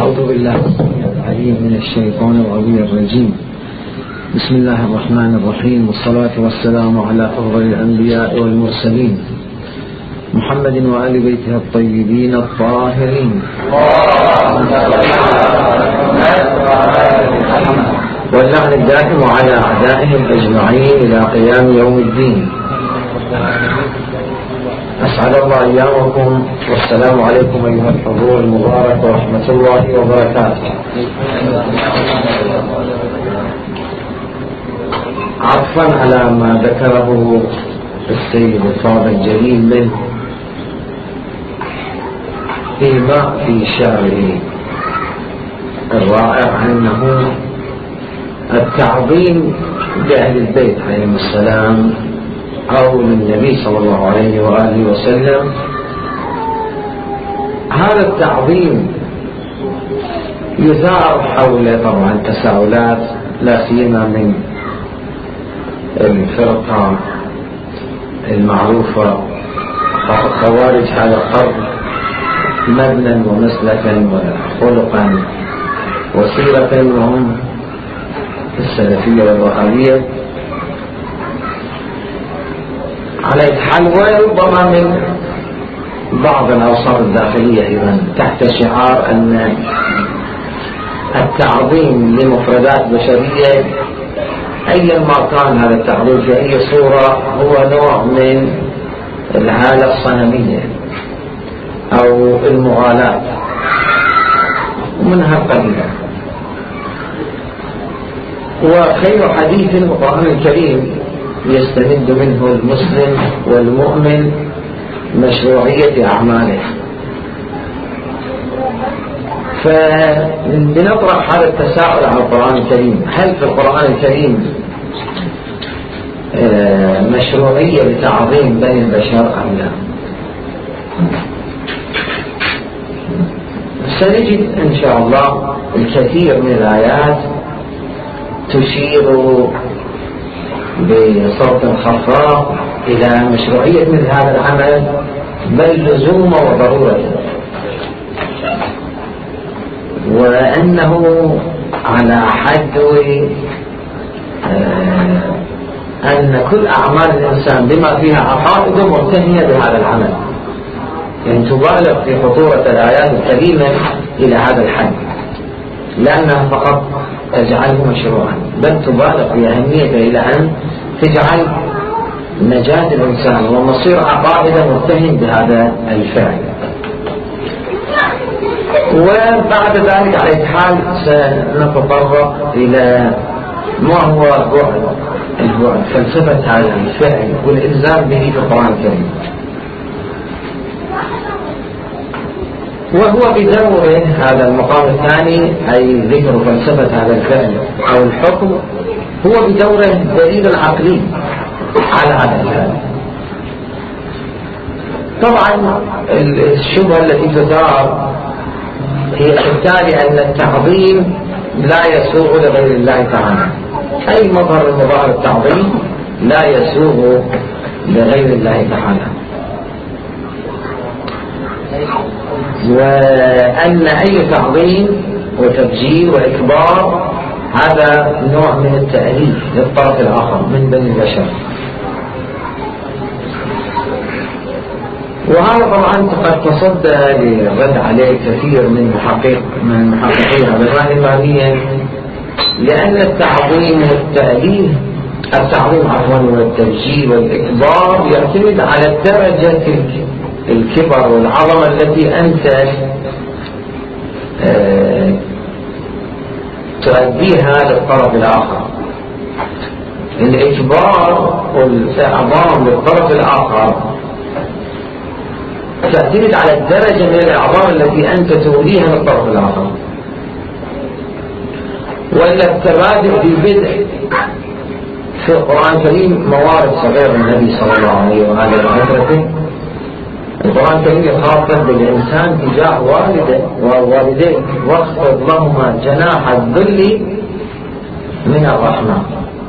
أعوذ بالله العليم من الشيطان الرجيم. بسم الله الرحمن الرحيم، والصلاة والسلام على أفضل الأنبياء والمرسلين محمد وآل بيته الطيبين الطاهرين، واللعن الدائم على أعدائهم أجمعين إلى قيام يوم الدين. أسعد الله أيامكم، والسلام عليكم أيها الحضور المبارك ورحمة الله وبركاته. عطفا على ما ذكره السيد الفاضل الجليل من إيماء في شعره الرائع أنه التعظيم لأهل البيت عليهم السلام أو للنبي صلى الله عليه وآله وسلم، هذا التعظيم يثار حول طبعا تساؤلات لا سيما من الفرقة المعروفة خوارج هذا القرن مبنى ومسلكا وخلقا وسيرة، وهم السلفية والوهابية على الحال، وربما من بعض الأوصاف الداخلية أيضا تحت شعار أن التعظيم لمفردات بشرية أيا ما كان هذا التعظيم في أي صورة هو نوع من الهالة الصنمية أو المغالاة ومنها قليلا. وخير حديث القرآن الكريم يستمد منه المسلم والمؤمن مشروعية أعماله. فبنطرح هذا التساؤل على القرآن الكريم: هل في القرآن الكريم مشروعية لتعظيم بني البشر أم لا؟ سنجد إن شاء الله الكثير من الآيات تشير بصوت خفاء إلى مشروعية مثل هذا العمل، بل لزوم وضرورة، وأنه على حد أن كل أعمال الإنسان بما فيها عقائد مرتهنة بهذا العمل، يعني تبالغ في خطورة الآيات الكريمة إلى هذا الحد، لأنها فقط تجعله مشروعا، بل تبالغ في أهميته إلى أن تجعل نجاة الإنسان ومصير عقائده مرتهن بهذا الفعل. وبعد ذلك على الحال سنتطرق إلى ما هو البعد فلسفة هذا الفعل والإلزام به في القرآن الكريم. وهو بدوره هذا المقام الثاني، أي ذكر فلسفة هذا الفعل أو الحكم، هو بدوره دليل عقلي على هذا الفعل. طبعا الشبهة التي تثار هي بالتالي أن التعظيم لا يسوغ لغير الله تعالى، أي مظهر من مظاهر التعظيم لا يسوغ لغير الله تعالى، وأن أي تعظيم وتبجيل وإكبار هذا نوع من التأليف للطرف الآخر من بني البشر. وهذا طبعا قد تصدى للرد عليه كثير من محققين هذا الرأي الماليا، لأن التعظيم والتأليف والتبجيل والإكبار يعتمد على درجة الكبر والعظمة التي أنت تؤديها للطرف الآخر. الإكبار والإعظام للطرف الآخر تعتمد على الدرجة من الإعظام التي أنت توليها للطرف الآخر، وإلا التبادل في بدء في القرآن الكريم موارد صغير النبي صلى الله عليه وآله وسلم. القرآن الكريم يخاطب بالإنسان تجاه والده ووالديه: واخفض لهما جناح الذل من الرحمة.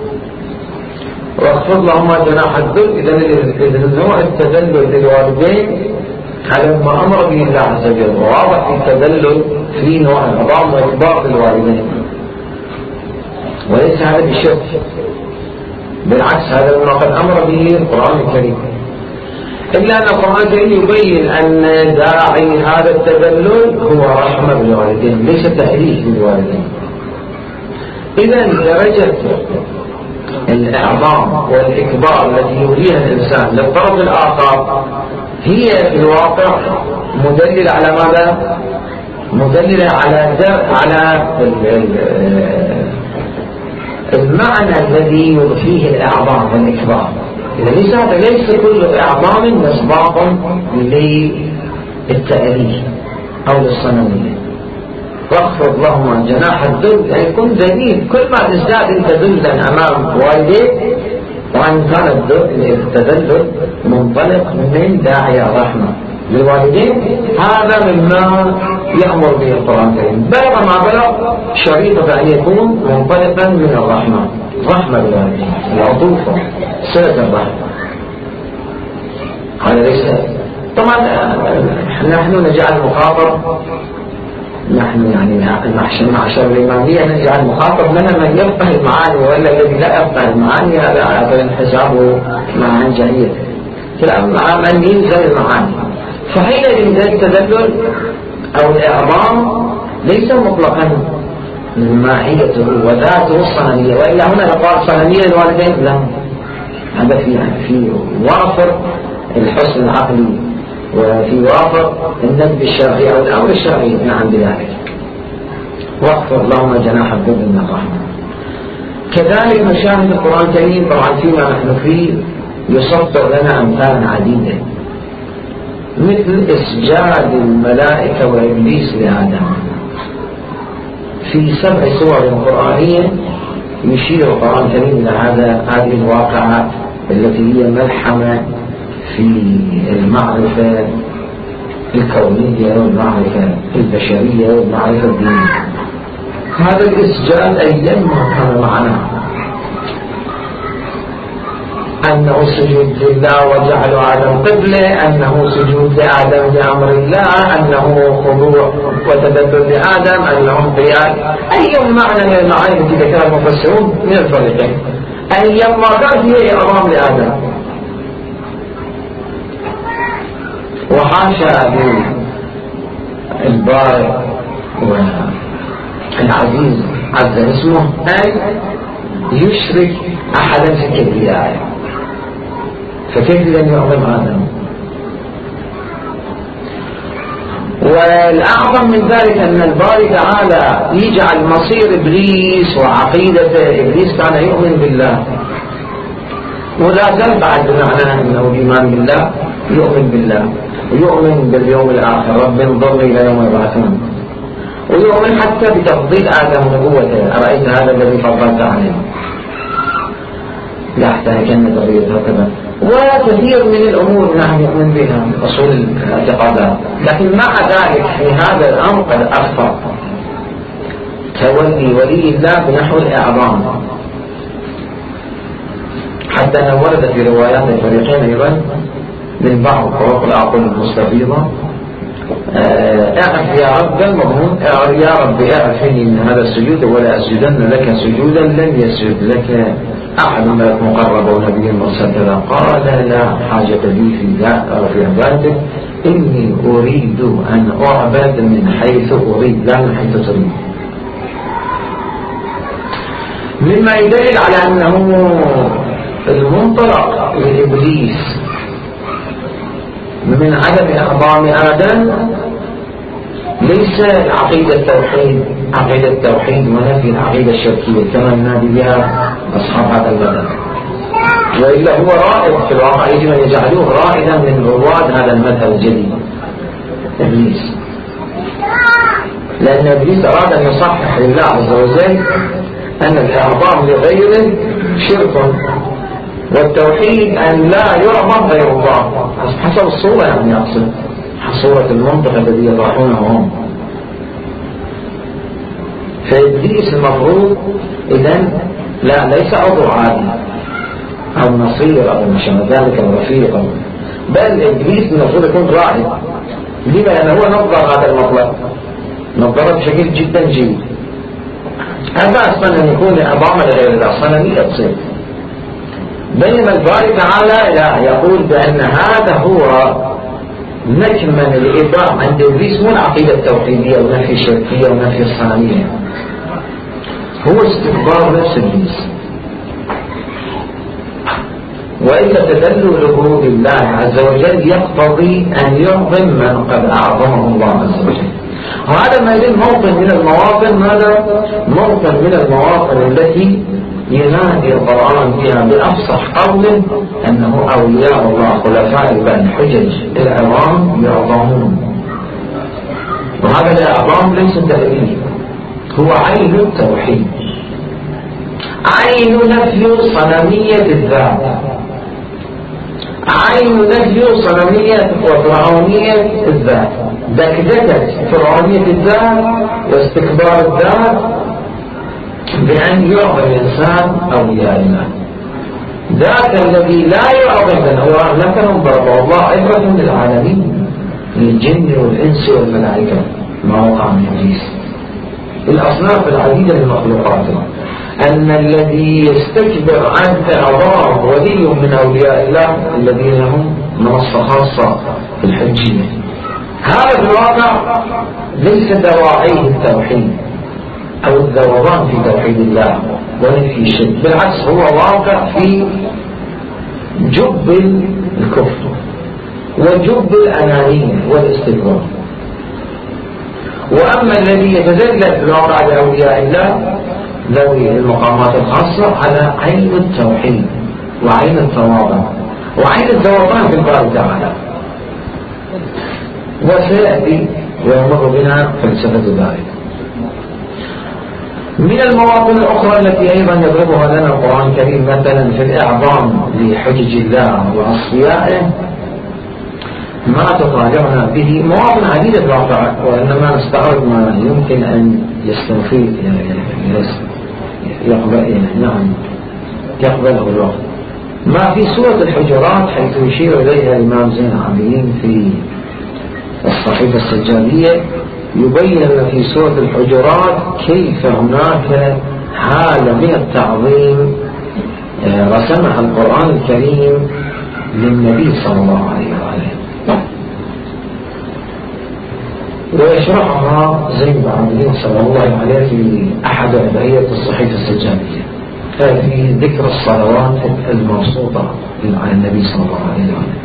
واخفض لهما جناح الذل، إذا نوع التذلل للوالدين على ما أمر به الله عز وجل، واضح في التذلل في نوع العظام وإكبار الوالدين، وليس هذا بالشرك، بالعكس هذا ما قد أمر به القرآن الكريم. إلا أن القرآن الكريم يبين أن داعي هذا التذلل هو رحمة بالوالدين ليس تأليف بالوالدين. إذا درجة الإعظام والإكبار التي يوليها الإنسان للطرف الآخر هي في الواقع مدللة على ماذا؟ مدللة على المعنى الذي يضفيه الإعظام والإكبار. إذا ليس كل إعظام مسباق للتأليه أو للصنمية. واخفض لهما جناح الذل، يعني كن ذليل، كل ما تزداد انت ذلا امام والديك، وان كان التذلل منطلق من داعي الرحمه للوالدين، هذا مما يأمر به القرآن الكريم. بلغ ما بلغ شريطة أن يكون منطلقا من الرحمة، رحمة بالوالدين، العطوفة، صلة الرحمة. هذا ليس طبعا نحن نجعل مخاطب، نحن يعني معشر الإمامية نجعل مخاطب لنا من يفقه المعاني، وإلا الذي لا يفقه المعاني هذا حسابه مع جهية كلام من ينزل المعاني. فحينئذ التذلل أو الإعظام ليس مطلقا ماهيته وذاته الصنمية، وإلا هنا يقال صنمية الوالدين، لا، هذا في وافر الحسن العقلي وفي وافر الندب الشرعي أو الأمر الشرعي، نعم بذلك. واخفض لهما جناح الذل من الرحمة. كذلك مشاهد القرآن الكريم طبعا فيما نحن فيه يسطر لنا أمثالا عديدة، مثل إسجاد الملائكة وإبليس لآدم في 7 سور قرآنية. يشير القرآن الكريم إلى هذه الواقعة التي هي ملحمة في المعرفة الكونية والمعرفة البشرية والمعرفة الدينية. هذا الإسجاد أيما كان معناه أنه سجود لله وجعل آدم قبلة، أنه سجود لآدم بأمر الله، أنه خضوع وتذلل لآدم، أنهم قياد، أي معنى من المعاني التي ذكرها المفسرون من الفريقين، أيما كان هي إعظام لآدم. وحاشا للبارئ والعزيز عز اسمه أن يشرك أحدا في الكبرياء، فكيف لن يعظم آدم؟ والأعظم من ذلك أن البارئ تعالى يجعل مصير إبليس وعقيدة إبليس كان يؤمن بالله، ولا زال بعد بمعنى أنه الإيمان بالله يؤمن بالله ويؤمن باليوم الآخر، رب انظرني إلى يوم يبعثون، ويؤمن حتى بتفضيل آدم نبوته، أرأيت هذا الذي فضلت عليه لاحتهكن ذريته هكذا، وكثير من الأمور نحن نؤمن بها من أصول الاعتقادات. لكن مع ذلك في هذا الأمر قد أخطأ تولي ولي الله بنحو الإعظام، حتى أنه ورد في روايات الفريقين أيضا من بعض طرق العقول المستفيضة: اعرف يا رب المضمون، يا رب اعرفني من هذا السجود ولا أسجدن لك سجودا لن يسجد لك أحد ملك مقرب ونبي مرسل كذا. قال لا حاجة لي في عبادتك، إني أريد أن أعبد من حيث أريد لا من حيث تريد. مما يدل على أنه المنطلق لإبليس من عدم إعظام آدم ليس عقيدة التوحيد، عقيدة التوحيد ونفي العقيدة الشركية كما ينادي بها أصحاب هذا المذهب، وإلا هو رائد في الواقع، يجب أن يجعلوه رائدا من رواد هذا المذهب الجديد إبليس، لأن إبليس أراد أن يصحح لله عز وجل أن الإعظام لغيره شرك، والتوحيد أن لا يعظم غير الله حسب الصورة، يعني أقصد صورة المنطق الذي يطرحونه هم. فإبليس المفروض إذن لا ليس عضو عادي أو نصير أو مشابه ذلك أو رفيق، بل إبليس المفروض يكون راعي. لما؟ لأنه هو نظر هذا المطلب، نظرة بشكل جدا جيد. هذا أصلا أن يكون عظاما لغير الله صنمية تصير، بينما الباري تعالى لا، يقول بأن هذا هو مكمن الإباء عند إبليس، مو العقيدة التوحيدية ونفي الشركية ونفي الصنمية، هو استكبار نفس إبليس. وإلا تدلله بالله عز وجل يقتضي أن يعظم من قد أعظمه الله عز وجل. وهذا ما يدل موطن من المواطن، ماذا؟ موطن من المواطن التي ينادي القرآن فيها بأفصح قول أنه أولياء الله خلفاء بين حجج العظام يعظمون. وهذا الإعظام ليس تأويل، هو عين التوحيد، عين نفي صنمية الذات، عين نفي صنمية وفرعونية الذات، دكدكة فرعونية الذات واستكبار الذات بأن يعظم الإنسان أولياء الله. ذاك الذي لا يعظم هو لكن ضربه الله عبرة للعالمين، للجن والإنس والملائكة، ما وقع من إبليس الأصناف العديدة للمخلوقات، أن الذي يستكبر عن إعظام ولي من أولياء الله الذين هم منصة خاصة في الحجية، هذا في الواقع ليس دواعيه التوحيد أو الذوبان في توحيد الله ونفي الشرك، بالعكس هو واقع في جب الكفر وجب الأنانية والاستكبار. وأما الذي يتذلل في الواقع لأولياء الله ذوي المقامات الخاصة على عين التوحيد وعين التواضع وعين الذوبان في الباري تعالى. وسيأتي ويمر بنا فلسفة ذلك. من المواطن الأخرى التي أيضا يضربها لنا القرآن الكريم مثلا في الإعظام لحجج الله وأصفيائه ما تطالعنا به مواطن عديدة الواقع، وإنما نستعرض ما يمكن أن يستوفي يقبله الوقت. ما في سورة الحجرات حيث يشير إليها الإمام زين العابدين في الصحيفة السجادية، يبين أن في سورة الحجرات كيف هناك حالة من التعظيم رسمها القرآن الكريم للنبي صلى الله عليه وآله، ويشرحها زين العابدين صلى الله عليه في أحد أدعية الصحيفة السجادية في ذكر الصلوات الموصوفة على النبي صلى الله عليه وآله.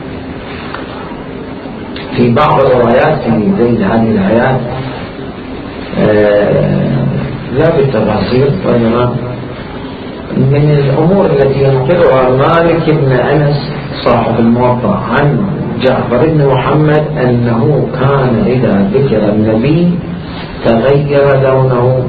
في بعض الروايات في ذيل هذه الآيات لا بالتفاصيل، وإنما من الأمور التي ينقلها مالك بن أنس صاحب الموطأ عن جعفر بن محمد أنه كان إذا ذكر النبي تغير لونه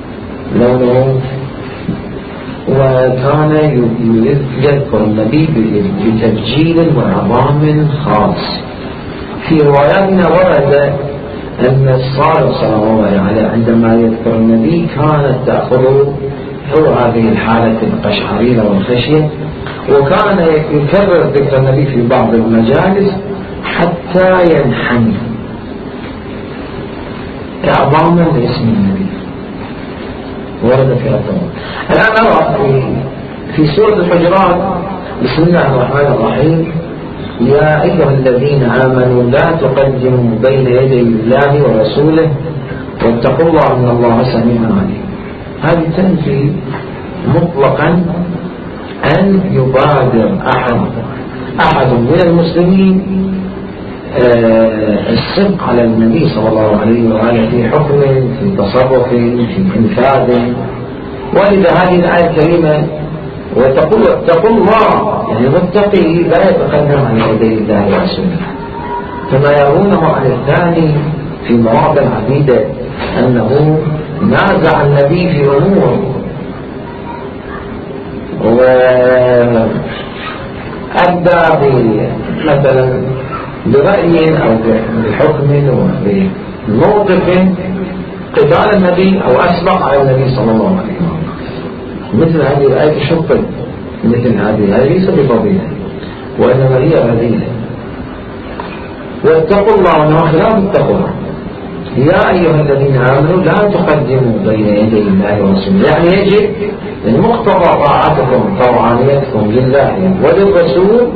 وكان يذكر النبي بتبجيل وعظام خاص. في رواياتنا ورد أن الصادق صلى الله عليه وسلم عندما يذكر النبي كانت تأخذ هو هذه الحالة القشعريرة والخشية، وكان يكرر ذكر النبي في بعض المجالس حتى ينحني إعظاما لاسم النبي. ورد في الأثر. الآن نرى في سورة الحجرات بسم الله الرحمن الرحيم: يا أيها الذين آمنوا لا تقدموا بين يدي الله ورسوله واتقوا الله إن الله سميع عليم. هذه تنفي مطلقا أن يبادر أحد من المسلمين السبق على النبي صلى الله عليه وآله في حكم، في تصرف، في انفاذ. ولذا هذه الآية الكريمة واتقوا الله، يعني المتقي لا يتقدم عن يدي الله ورسوله، كما يرونه عن الثاني في مواضع عديدة أنه نازع النبي في أمور وأدى مثلا برأي أو بحكم أو بموقف قتال النبي أو أسبق على النبي صلى الله عليه وسلم. مثل هذه الآية شطر، مثل هذه الآية ليس بفضيلة وإنما هي رذيلة. واتقوا الله، وإنما خلاف التقوى. يا أيها الذين آمنوا لا تقدموا بين يدي الله ورسوله، يعني يجب من مقتضى طاعتكم طوعانيتكم لله وللرسول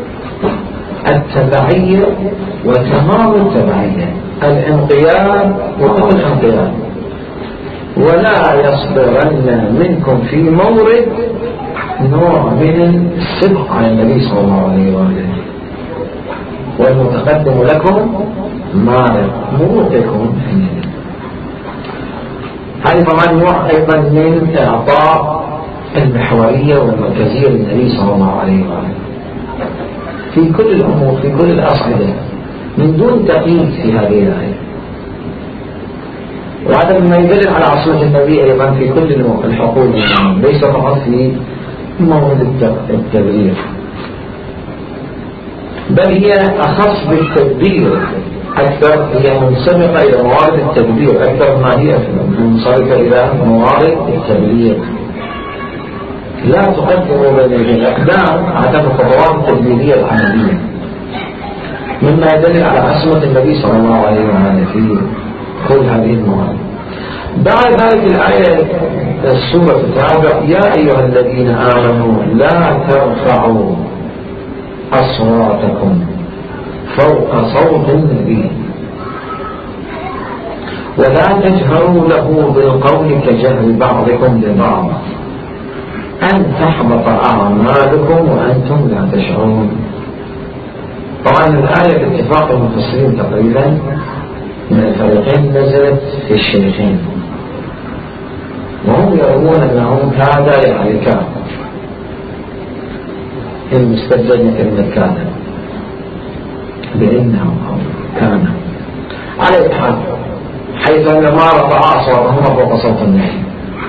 التبعية وتمام التبعية، الانقياد وهو الانقياد، ولا يصدرن منكم في مورد نوع من الصدق على النبي صلى الله عليه وآله، والمتقدم لكم مارق موقعكم فيه. هذه طبعا نوع أيضا من إعطاء المحورية والمركزية للنبي صلى الله عليه وآله في كل الأمور، في كل الأصعدة، من دون تقييد في هذه الآية. وهذا مما يدل على عصمة النبي أيضا في كل الحقول، ليس فقط في مورد التبليغ، بل هي أخص بالتدبير أكثر، هي منسبقة إلى موارد التدبير أكثر ما هي منصرفة إلى موارد التبليغ. لا تقدموا بين يدي الأقدام عدم الخطوات التدبيرية العملية، مما يدل على عصمة النبي صلى الله عليه وسلم في كل هذه الموارد. بعد ذلك الآية السورة الرابعة: يا أيها الذين آمنوا لا ترفعوا أصواتكم فوق صوت النبي ولا تجهروا له بالقول كجهر بعضكم لبعض أن تحبط أعمالكم وأنتم لا تشعرون. طبعا الآية باتفاق المفسرين تقريبا من الفريقين نزلت في الشيخين، وهم يرون أنهم كادا يعركان، المستبدل من كلمة كان بإنه كان على الحال، حيث أن ما رفع أصواتهم فوق صوت النبي.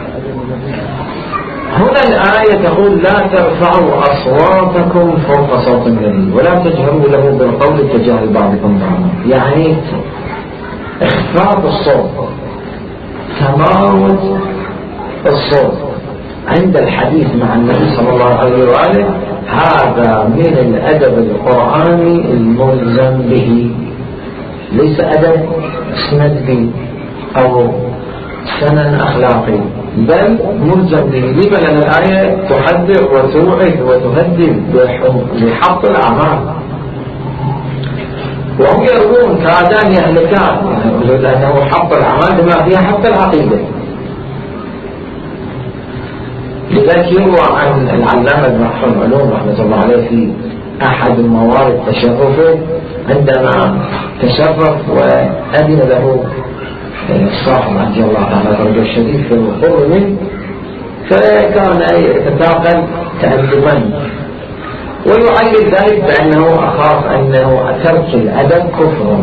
هنا الآية تقول لا ترفعوا أصواتكم فوق صوت النبي ولا تجهروا له بالقول كجهر بعضكم بعضا، يعني إخفاض الصوت، تماوت الصوت عند الحديث مع النبي صلى الله عليه وآله، هذا من الأدب القرآني الملزم به، ليس أدب سندي أو سنن أخلاقي، بل ملزم به. لما؟ لأن الآية تحذر وتوعد وتهدد بحق الأعمال، وهم يرون كادان يهلكان، يعني لأنه حق الأعمال بما فيها حق العقيدة. لذلك يروى عن العلامة المحفوظ العلوم رحمة الله عليه في أحد الموارد تشرفه عندما تشرف وأذن له الصاحب رضي الله تعالى درجة الشديد في القرب منه، فكان يتثاقل تأدبا ويعلل ذلك بأنه أخاف أنه ترك الأدب كفر.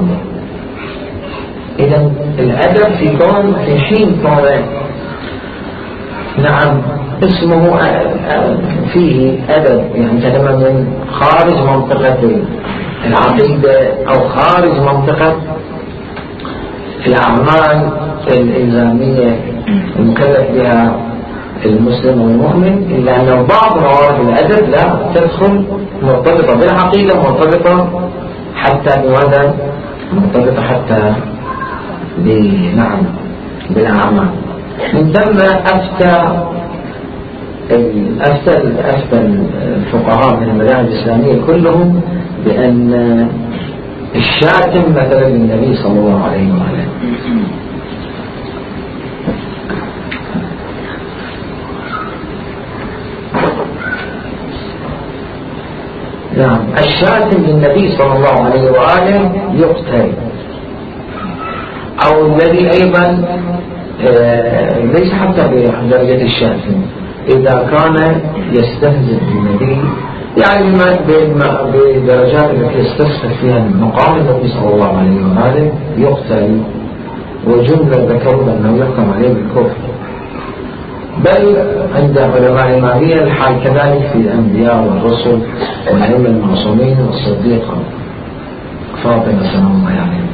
إذا الأدب في حين كان نعم اسمه فيه أدب، يعني كلمة من خارج منطقة العقيدة أو خارج منطقة الأعمال الإلزامية المكلف بها المسلم والمؤمن، إلا أن بعض موارد الأدب لا تدخل مرتبطة بالعقيدة، مرتبطة حتى بماذا؟ مرتبطة حتى بالأعمال. من ثم أفتى الفقهاء من المذاهب الإسلامية كلهم بأن الشاتم مثلا للنبي صلى الله عليه وآله نعم الشاتم للنبي صلى الله عليه وآله يقتل، أو الذي أيضا ليس حتى بدرجة الشاتم، إذا كان يستهزئ بالنبي، يعني بدرجات التي يستصحب فيها مقام النبي صلى الله عليه وآله يقتل، وجملة ذكروا أنه يحكم عليه بالكفر. بل عند علماء المالية الحال كذلك في الأنبياء والرسل والأئمة المعصومين والصديقة فاطمة سلام الله عليه.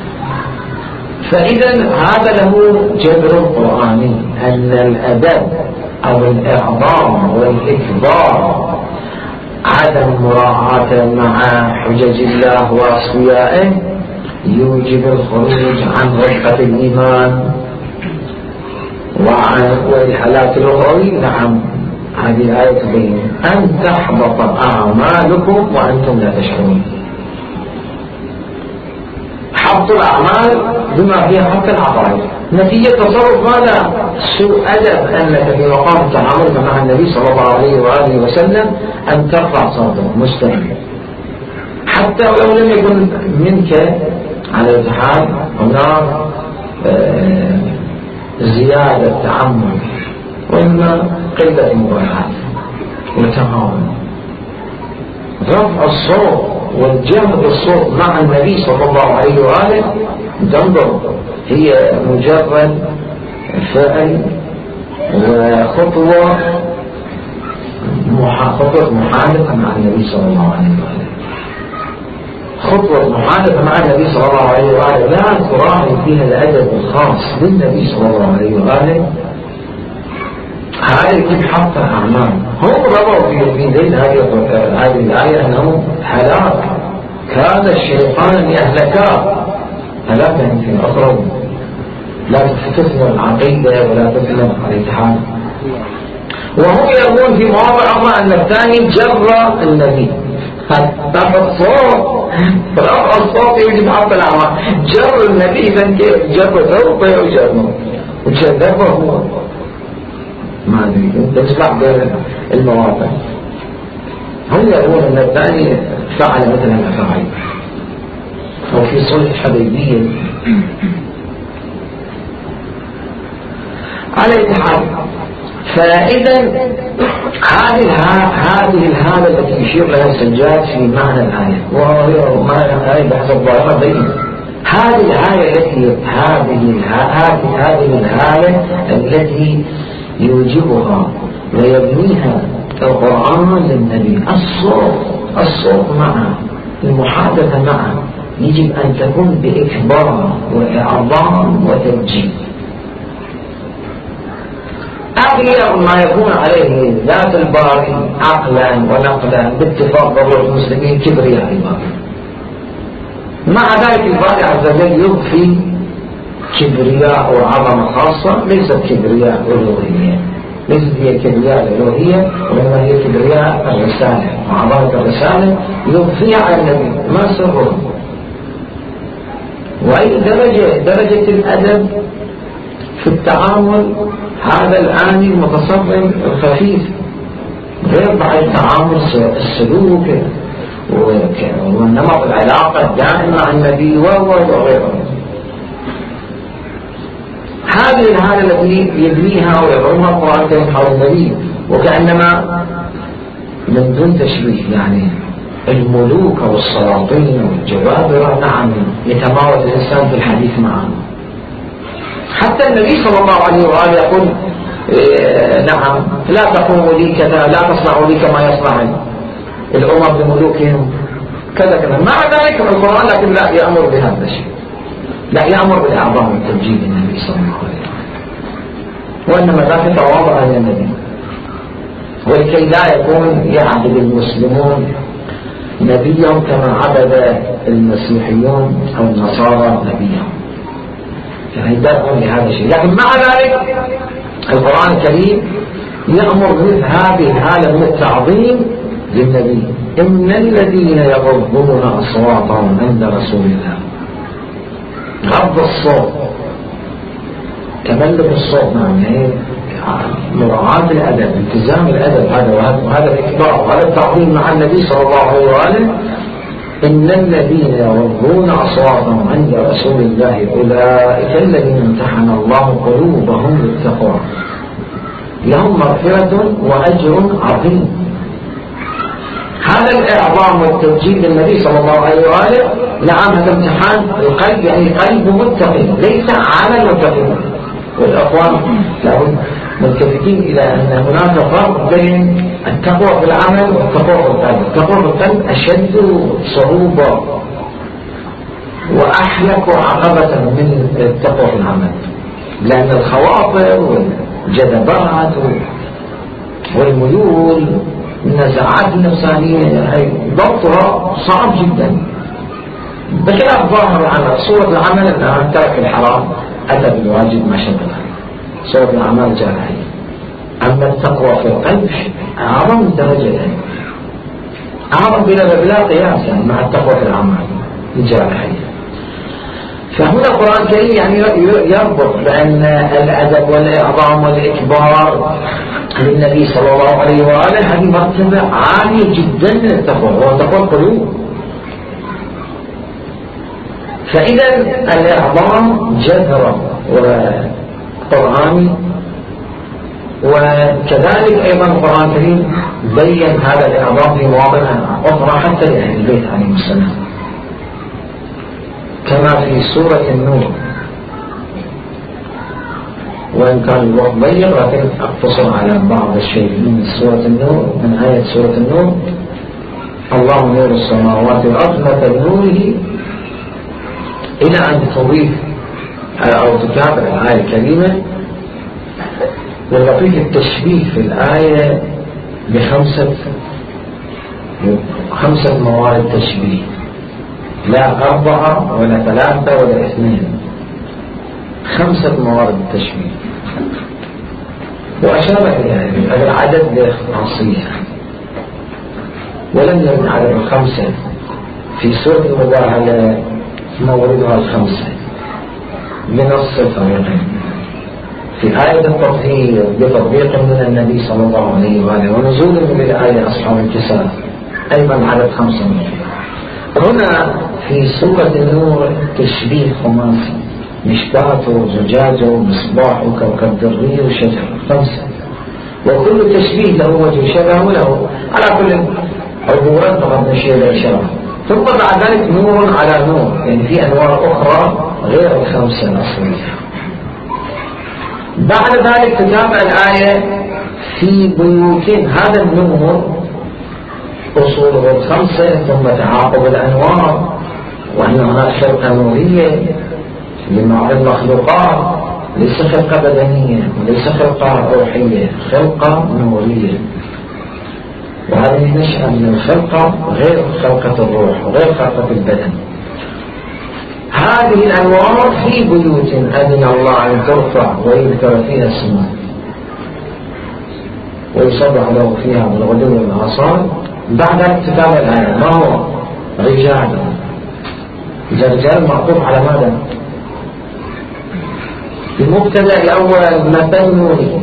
فإذا هذا له جذر قرآني، أن الأدب أو الإعظام والإكبار عدم مراعاة مع حجج الله وأصفيائه يوجب الخروج عن رفقة الإيمان والحالات الأخرى. نعم، هذه الآية تبين أن تحبط أعمالكم وأنتم لا تشعرون. حبط الأعمال بما فيها حتى العقائد نتيجة تصرف ماذا؟ سوء أدب، أنك في مقام التعامل مع النبي صلى الله عليه وآله وسلم أن ترفع صوتك مستحيل، حتى ولو لم يكن منك على الحال هناك زيادة تعمل، وإما قلة مباحث وتهاون. رفع الصوت والجهر بالصوت مع النبي صلى الله عليه وآله تنظر هي مجرد فعل وخطوة محادثة مع النبي صلى الله عليه وآله، خطوة محادثة مع النبي صلى الله عليه وآله لا تراعي فيها الأدب الخاص بالنبي صلى الله عليه وآله. هذا يجب حق الأعمال. هم رضوا في ذيل هذه الآية أنه هلاك، كان الشيطان يهلكا هلاكا في الأقرب. لا تثمر العقيدة ولا تثمر الاتحاد. وهم يقولون في مواضع أخرى أن الثاني جر النبي، رفع الصوت، رفع الصوت يجب حق الأعمال. جر النبي إذن كيف جر ثوبه وجره وجذبه هو ما أدري تجمع بين المواقع. هم يقولون أن الثاني فعل مثل ما فعل، أو في صلح حديبية على الحال. فإذا هذه الحالة التي يشير لها السجاد في معنى الآية، وهو معنى الآية بحسب ظاهرة بين هذه الحالة التي يوجبها ويبنيها القرآن للنبي. الصوت معه، المحادثة معه يجب أن تكون بإكبار وإعظام وتبجيل، أغير ما يكون عليه ذات الباري عقلا ونقلا باتفاق ضرورة المسلمين كبرياء الباري. مع ذلك الباري عز وجل يضفي كبرياء وعظمة خاصة، ليست كبرياء ألوهية، ليست هي كبرياء الألوهية، وإنما هي كبرياء الرسالة وعظمة الرسالة يضفيها على النبي. ما سره؟ وأي درجة الأدب في التعامل، هذا الآن المتصرف الخفيف غير بعد التعامل السلوك والنمط العلاقة الدائم مع النبي وغيره. هذه الحالة التي يبنيها ويضربها القرآن الكريم حول النبي، وكأنما من دون تشبيه يعني الملوك والسلاطين والجبابرة نعم يتماوت الإنسان في الحديث معه. حتى النبي صلى الله عليه وآله يقول نعم لا تقوموا لي كذا، لا تصنعوا لي كما يصنع الأمم بملوكهم كذا كذا. مع ذلك القرآن لكن لا يأمر بهذا الشيء، لا يأمر بالإعظام والتبجيل النبي صلى الله عليه وسلم، وإنما ذاك تواضع للنبي، ولكي لا يكون يعبد المسلمون نبيهم كما عبد المسيحيون أو النصارى نبيهم، يعني درء لهذا الشيء. لكن مع ذلك القرآن الكريم يأمر مثل هذه الحالة من التعظيم للنبي. إن الذين يغضون أصواتهم عند رسول الله، غض الصوت، تملك الصوت معناه مراعاة الأدب، التزام الأدب، وهذا الإكبار وهذا التعظيم مع النبي صلى الله عليه وآله. إن الذين يغضون أصواتهم عند رسول الله أولئك الذين امتحن الله قلوبهم للتقوى لهم مغفرة وأجر عظيم. هذا الإعظام والتبجيل للنبي صلى الله عليه وآله نعم هذا امتحان القلب، يعني قلب متقي ليس عمل متقي. والأخوان لهم ملتفتين إلى أن هناك فرق بين التقوى في العمل والتقوى في القلب. التقوى في القلب أشد صعوبة وأحلك عقبة من التقوى في العمل، لأن الخواطر والجذبات والميول النزاعات النفسانية ضبطها صعب جدا. بخلاف ظاهر العمل. صورة العمل أنه ترك الحرام أتى بالواجب ما شبهه، صورة العمل جارحية. أما التقوى في القلب أعظم درجة، أعظم بلا قياس يعني مع التقوى في العمل الجارحية. فهنا القرآن الكريم يعني يربط بأن الأدب والإعظام والإكبار للنبي صلى الله عليه وآله هذه مرتبة عالية جدا من التقوى، وهو تقوى القلوب. فإذا الإعظام جذر وقرآني، وكذلك أيضا القرآن الكريم بين هذا الإعظام في مواضع أخرى حتى لأهل البيت عليهم السلام، كما في سورة النور. وإن كان الوقت ضيق لكن أقتصر على بعض الشيء من سورة النور. من آية سورة النور: الله نور السماوات والأرض مثل نوره، إلى أن تضيف أو تتابع الآية الكريمة. واللطيف التشبيه في الآية خمسة موارد تشبيه، لا 4 ولا 3 ولا 2، 5 موارد التشبيه. وأشار إلى العدد لخاصية، ولم يرد عدد 5 في سورة المباهلة موردها 5 بنص الفريقين. في آية التطهير بتطبيق من النبي صلى الله عليه وآله ونزول من الآية أصحاب الكساء أيضا عدد 5. هنا في سورة النور تشبيه خماسي: مشكاته زجاجه مصباح كوكب دري وشجر، 5. وكل تشبيه له وجه شبه وله على كل عبورات فقط نشير الإشارة. ثم بعد ذلك نور على نور، يعني في أنوار أخرى غير ال5 الأصلية. بعد ذلك تتابع الآية: في بيوت. هذا النور أصوله 5، ثم تعاقب الأنوار، وأن هناك خلقة نورية لبعض المخلوقات، ليس خلقة بدنية وليس خلقة روحية، خلقة نورية. وهذه نشأة من الخلقة غير خلقة الروح وغير خلقة البدن. هذه الأنوار في بيوت أذن الله أن ترفع ويذكر فيها اسمه ويصبح له فيها بالغدو والآصال. بعد ذلك تتابع الآية: ما هو؟ رجال. إذا رجال معطوف على ماذا؟ المبتدأ الأول مثل نوري،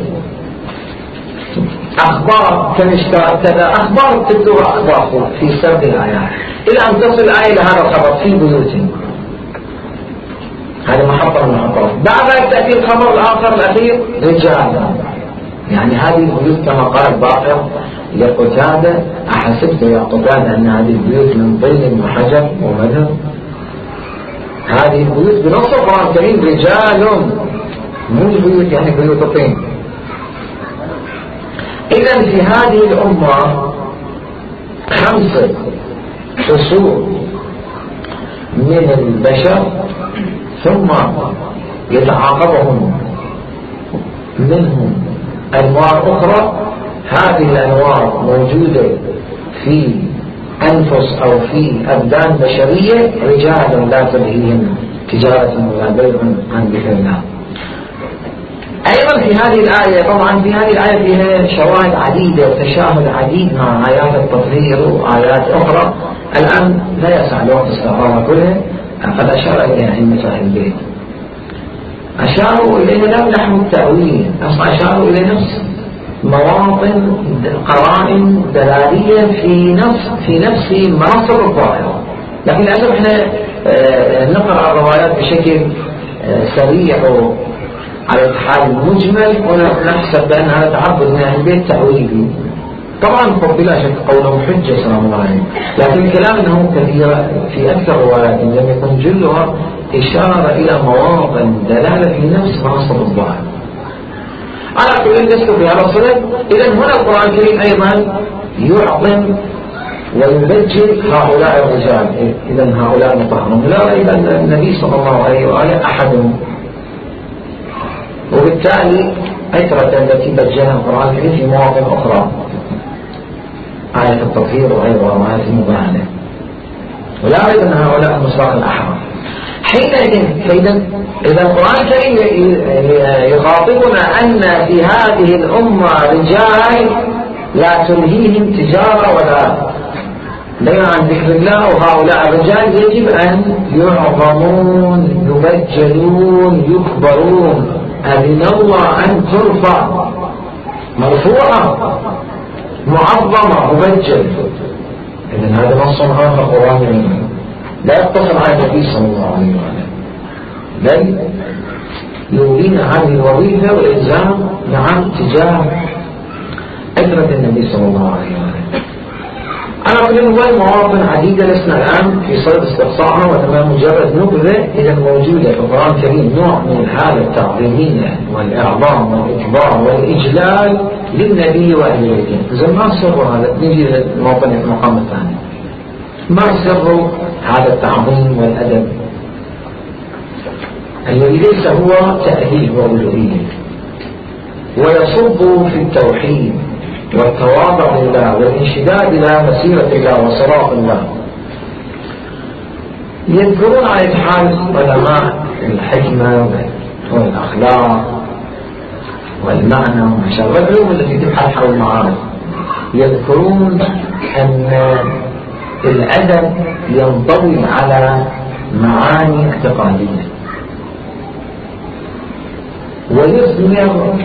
أخبار كمشكات كذا، أخبار تدور أخبار في سرد الآيات إلى أن تصل الآية لهذا الخبر: في بيوت. هذا محطة من المحطات. بعد ذلك تأتي الخبر الآخر الأخير: رجال. يعني هذه البيوت كما قال باقر لقتادة: أحسبت يا قتادة أن هذه البيوت من طين وحجر ومدر؟ هذه البيوت بنص القرآن الكريم رجال، مو البيوت يعني بيوت الطين. إذن في هذه الأمة 5 فصول من البشر، ثم يتعاقبهم منهم أنوار أخرى. هذه الأنوار موجودة في أنفس أو في أبدان بشرية: رجال لا تلهيهم تجارة ولا بيع عن ذكر الله. أيضا في هذه الآية، طبعا في هذه الآية فيها شواهد عديدة وتشاهد عديد مع آيات التطهير وآيات أخرى الآن لا يسع الوقت استعراضها كلها. قد أشار إليها أئمة أهل البيت، أشاروا إليها لا نحو التأويل، أشاروا إلى نفس مواطن قرائن دلالية في نفس مناصب الظاهرة. لكن للأسف احنا نقرأ الروايات بشكل سريع على الحال مجمل، ونحسب بأن هذا تعبد من أهل البيت تأويلي. طبعا بلا شك قولهم حجة سلام الله عليه، لكن الكلام أنه كثيرة في أكثر روايات لم يكن جلها إشارة إلى مواطن دلالة في نفس مناصب الظاهر. على كل نسل في هذا الصدد. إذن هنا القرآن الكريم أيضا يعظم ويبجل هؤلاء الرجال. إذن هؤلاء مطهرون لا ريب أن النبي صلى الله عليه وآله أحدهم، وبالتالي عترة التي بجلها القرآن الكريم في مواطن أخرى، آية التطهير وغيرها وآية المباهلة. ولا ريب أن هؤلاء المصداق الأحرار. حينئذ إذا القرآن الكريم يخاطبنا أن في هذه الأمة رجال لا تلهيهم تجارة ولا بيع عن ذكر الله، وهؤلاء الرجال يجب أن يعظمون يبجلون يكبرون، أذن الله أن ترفع مرفوعة معظمة مبجل. إذن هذا نص آخر قرآني لا يقتصر على النبي صلى الله عليه وسلم، بل يولينا هذه الوظيفة والإلزام نعم تجاه أجرة النبي صلى الله عليه وسلم. أنا أقول لكم مواطن عديدة لسنا الآن في صدد استقصائها، وتمام مجرد نبذة إذا موجودة في القرآن الكريم نوع من الحالة التعظيمية والإعظام والإكبار والإجلال للنبي وأهل بيته. إذا ما سر هذا؟ نجي للموطن المقام الثاني، ما سر هذا التعظيم والأدب الذي ليس هو تأهيل وألوهية، ويصب في التوحيد والتواضع لله والانشداد إلى مسيرة الله وصراط الله. يذكرون على حال علماء الحكمة والأخلاق والمعنى والعلوم التي تبحث حول المعارف، يذكرون أن الأدب ينطوي على معاني اعتقادية ويظهر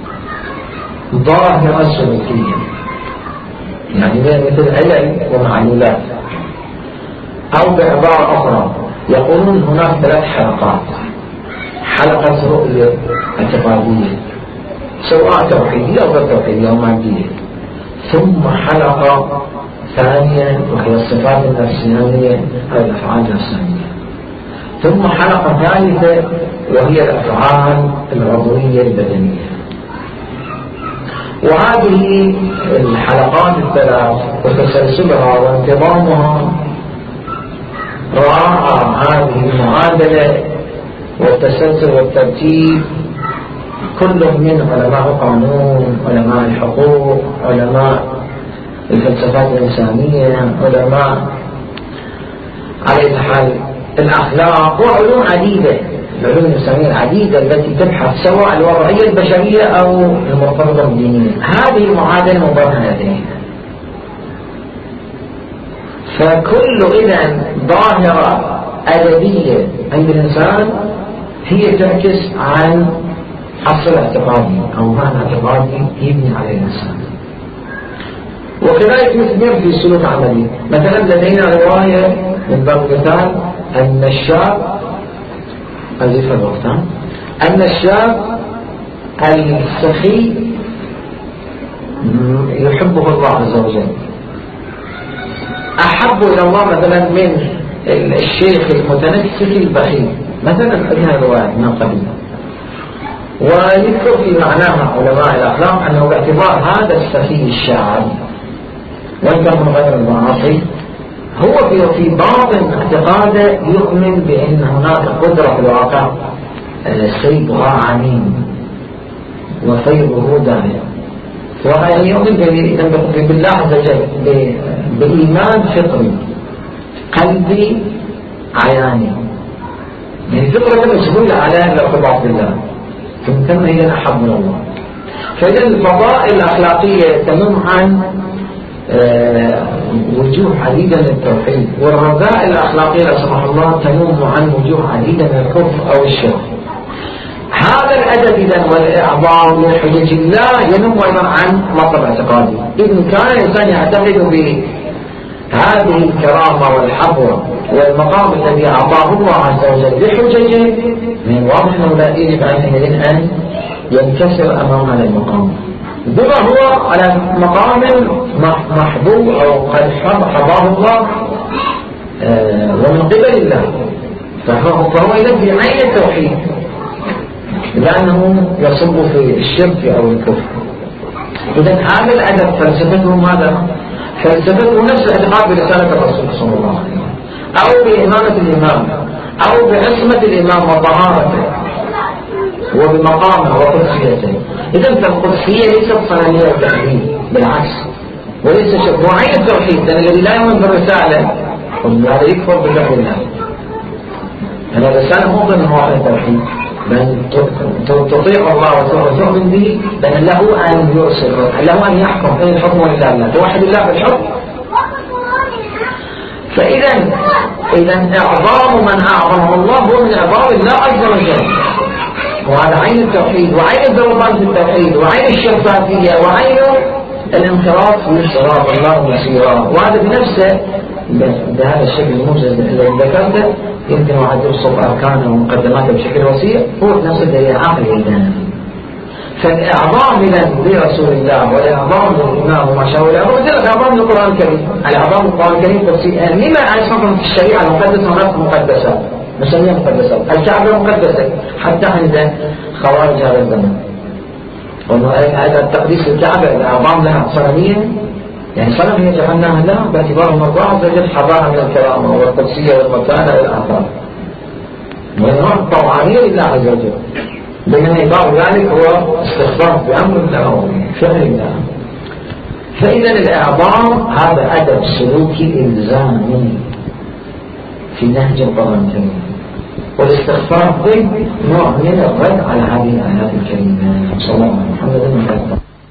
ظاهرة سلوكية، يعني مثل علل ومعلولات. أو بعبارة أخرى يقولون هناك 3 حلقات: حلقة رؤية اعتقادية سواء توحيدية أو غير توحيدية أو مادية، ثم حلقة ثانية وهي الصفات النفسانية أو الأفعال النفسانية، ثم حلقة ثالثة وهي الأفعال العضوية البدنية. وهذه الحلقات ال3 وتسلسلها وانتظامها راعى هذه المعادلة والتسلسل والترتيب كل من علماء القانون، علماء الحقوق، علماء الفلسفات الإنسانية، علماء على حال الأخلاق، وعلوم عديدة، العلوم الإنسانية العديدة التي تبحث سواء الوضعية البشرية أو المرتبطة بالدينية. هذه معادلة مبرهنة لدينا. فكل إذن ظاهرة أدبية عند الإنسان هي تعكس عن أصل اعتقادي أو معنى اعتقادي يبني عليه الإنسان، وكذلك مثمر في سلوك عملي. مثلا لدينا رواية من باب المثال أن الشاب أزيف الوقتان أن الشاب السخي يحبه الله عز وجل أحب إلى الله مثلا من الشيخ المتنسك البخيل مثلا. هذه رواية من قبل، ويذكر في معناها علماء الأخلاق أنه باعتبار هذا السخي الشاب وإن كان من غير المعاصي هو في باطن اعتقاده يؤمن بأن هناك قدرة في الواقع سيبها عميم وفيضه دائم، ويعني يؤمن بالله عز وجل بإيمان فطري قلبي عياني، يعني فطرة مسؤولة على الارتباط بالله، ثم هي أحب من الله. فإذا الفضائل الأخلاقية تنم عن وجوه عديدة من التوحيد، والرذائل الأخلاقية لا سمح الله تنم عن وجوه عديدة من الكفر أو الشرك. هذا الأدب إذن والإعظام لحجج الله ينم أيضا عن مطلب اعتقادي. إذن كان الإنسان يعتقد بهذه الكرامة والحظوة والمقام الذي أعطاه الله عز وجل بحججه، من واضح أنه لا يجب أن ينكسر أمام هذا المقام بما هو على مقام محبوب أو قد حضاه الله ومن قبل الله، فهو إذن بعين التوحيد، لأنه يصب في الشرك أو الكفر. إذن هذا الأدب فلسفته ماذا؟ فلسفته نفس الاعتقاد برسالة الرسول صلى الله عليه وسلم، أو بإمامة الإمام، أو بعصمة الإمام وطهارته وبمقامه وقدسيته. إذن فالقدسية ليست صنانية وتحديد، بالعكس، وليس شرك، وعين التوحيد. لأن الذي لا يؤمن بالرسالة وهذا يكفر بفعل الله. هذا الرسالة مو ضمن واقع التوحيد، بل تطيع الله وتؤمن به، بل له أن يرسل، له أن يحكم، إن الحكم إلا الله، توحد الله في الحكم. فإذا إعظام من أعظمه الله هو من إعظام الله عز وجل، وهذا عين التوحيد وعين الذوبان في التوحيد وعين الشفافية وعين الانخراط في صراط الله مسيرا. وهذا بنفسه بهذا الشكل الموجز الذي ذكرته يمكن واحد يبسط أركانه ومقدماته بشكل وسيع، هو نفسه دليل عقلي إذن. فالإعظام لرسول الله والإعظام للإمام وما شاء الله هو الإعظام للقرآن الكريم. الإعظام للقرآن الكريم لما أسمى في الشريعة المقدسة هناك مقدسات نسميها مقدسات. الكعبة مقدسة حتى عند خوارج هذا الزمن، وهذا التقديس الكعبة الإعظام لها صنمية، يعني صنم هي جعلناها لها باعتبار المرضى وجد حظاها من الكرامة والقدسية والمكانة والآخر، والنوع الطوعانية لله عز وجل، بينما إبار ذلك هو استخفاف بأمر الله وفعل الله. فإذا الإعظام هذا أدب سلوكي إلزامي في نهج القرآن الكريم، والاستخفاف به نوع من الرد على هذه الآيات الكريمة. صلى الله عليه وسلم.